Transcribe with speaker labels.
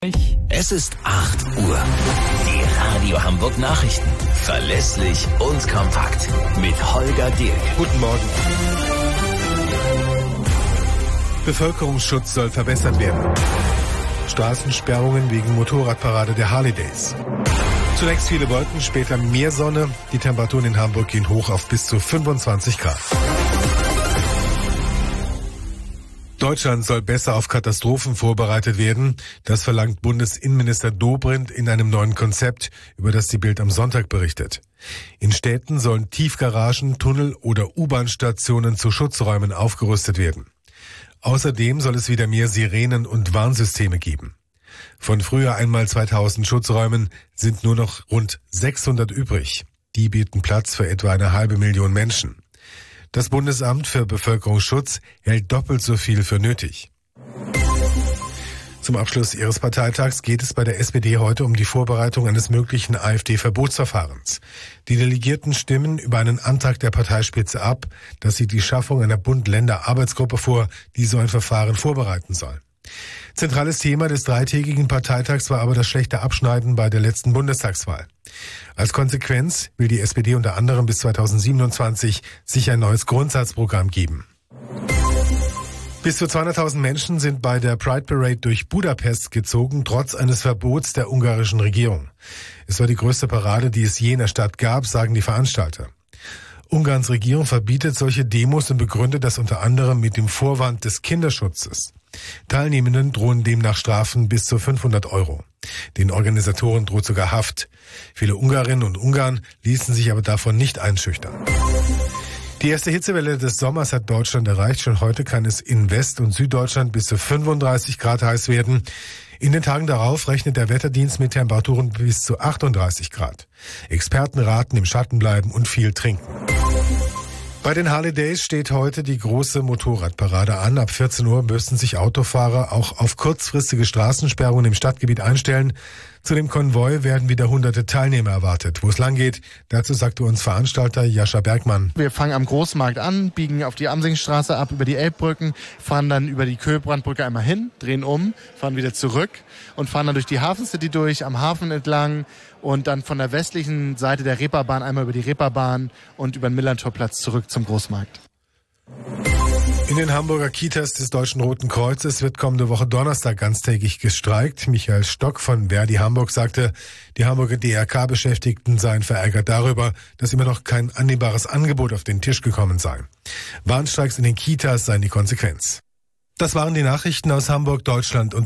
Speaker 1: Es ist 8 Uhr. Die Radio Hamburg Nachrichten. Verlässlich und kompakt. Mit Holger Dirk.
Speaker 2: Guten Morgen. Bevölkerungsschutz soll verbessert werden. Straßensperrungen wegen Motorradparade der Harley Days. Zunächst viele Wolken, später mehr Sonne. Die Temperaturen in Hamburg gehen hoch auf bis zu 25 Grad. Deutschland soll besser auf Katastrophen vorbereitet werden. Das verlangt Bundesinnenminister Dobrindt in einem neuen Konzept, über das die Bild am Sonntag berichtet. In Städten sollen Tiefgaragen, Tunnel oder U-Bahn-Stationen zu Schutzräumen aufgerüstet werden. Außerdem soll es wieder mehr Sirenen und Warnsysteme geben. Von früher einmal 2000 Schutzräumen sind nur noch rund 600 übrig. Die bieten Platz für etwa 500.000 Menschen. Das Bundesamt für Bevölkerungsschutz hält doppelt so viel für nötig. Zum Abschluss ihres Parteitags geht es bei der SPD heute um die Vorbereitung eines möglichen AfD-Verbotsverfahrens. Die Delegierten stimmen über einen Antrag der Parteispitze ab, dass sie die Schaffung einer Bund-Länder-Arbeitsgruppe vor, die so ein Verfahren vorbereiten soll. Zentrales Thema des dreitägigen Parteitags war aber das schlechte Abschneiden bei der letzten Bundestagswahl. Als Konsequenz will die SPD unter anderem bis 2027 sich ein neues Grundsatzprogramm geben. Bis zu 200.000 Menschen sind bei der Pride Parade durch Budapest gezogen, trotz eines Verbots der ungarischen Regierung. Es war die größte Parade, die es je in der Stadt gab, sagen die Veranstalter. Ungarns Regierung verbietet solche Demos und begründet das unter anderem mit dem Vorwand des Kinderschutzes. Teilnehmenden drohen demnach Strafen bis zu 500 €. Den Organisatoren droht sogar Haft. Viele Ungarinnen und Ungarn ließen sich aber davon nicht einschüchtern. Die erste Hitzewelle des Sommers hat Deutschland erreicht. Schon heute kann es in West- und Süddeutschland bis zu 35 Grad heiß werden. In den Tagen darauf rechnet der Wetterdienst mit Temperaturen bis zu 38 Grad. Experten raten im Schatten bleiben und viel trinken. Bei den Harley Days steht heute die große Motorradparade an. Ab 14 Uhr müssen sich Autofahrer auch auf kurzfristige Straßensperrungen im Stadtgebiet einstellen. Zu dem Konvoi werden wieder hunderte Teilnehmer erwartet. Wo es lang geht, dazu sagte uns Veranstalter Jascha Bergmann.
Speaker 3: Wir fangen am Großmarkt an, biegen auf die Amsingstraße ab, über die Elbbrücken, fahren dann über die Köhlbrandbrücke einmal hin, drehen um, fahren wieder zurück und fahren dann durch die Hafencity durch, am Hafen entlang und dann von der westlichen Seite der Reeperbahn einmal über die Reeperbahn und über den Millantorplatz zurück zum Großmarkt.
Speaker 2: In den Hamburger Kitas des Deutschen Roten Kreuzes wird kommende Woche Donnerstag ganztägig gestreikt. Michael Stock von Verdi Hamburg sagte, die Hamburger DRK-Beschäftigten seien verärgert darüber, dass immer noch kein annehmbares Angebot auf den Tisch gekommen sei. Warnstreiks in den Kitas seien die Konsequenz. Das waren die Nachrichten aus Hamburg, Deutschland und